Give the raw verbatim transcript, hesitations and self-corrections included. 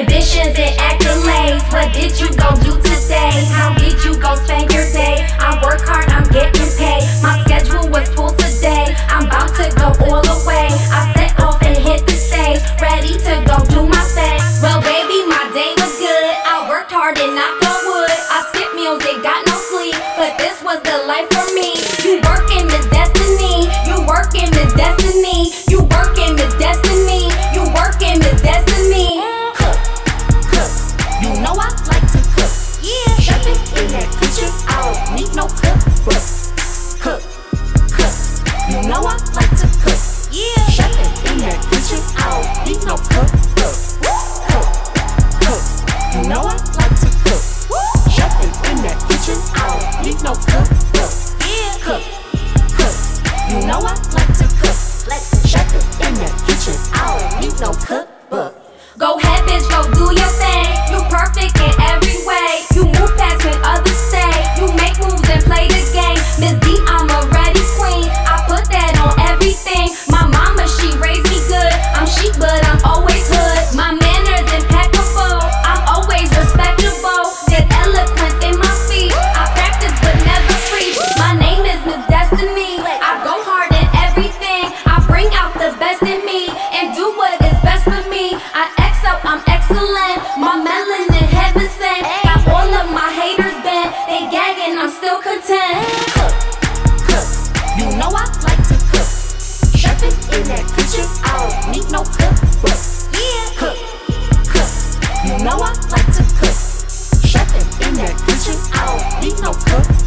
ambitions and accolades. What did you go do today? How did you go spend your day? I work hard, I'm getting paid. My schedule was full today. I'm about to go all the way. I set off and hit the stage, ready to go do my thing. Well, baby, my day was good. I worked hard and knocked on wood. I skipped meals and got no sleep, but this was the life for me. You working, Miss Destiny. You working, Miss Destiny. You working, Miss Destiny. You working, Miss Destiny. Cook, cook. You know I like to cook. Yeah. Chefing in that kitchen, I don't need no cookbook. Cook, cook. You know I like to cook. Yeah. Chefing in that kitchen, I don't need no cookbook. Cook, cook. You know I like to cook. Chefing in that kitchen, I don't need no cookbook. Yeah. Cook, cook. You know I like to cook. Chefing in that kitchen, I don't need no cookbook. Go ahead, bitch, go do your thing. You perfect in every way. You move fast when others say. You make moves and play the game. Miss D, I'm a ready queen. I put that on everything. My mama, she raised me good. I'm chic, but I'm always hood. My manners impeccable. I'm always respectable. There's eloquence in my speech. I practice but never preach. My name is Miss Destiny. I go hard in everything. I bring out the best in me and do what is best for me. I excel, I'm excellent. My melanin heaven sent. Got all of my haters bent. They gagging, I'm still content. Cook, cook. You know I like to cook. Chefing in that kitchen, I don't need no cookbook. Yeah. Cook, cook. You know I like to cook. Chefing in that kitchen, I don't need no cookbook.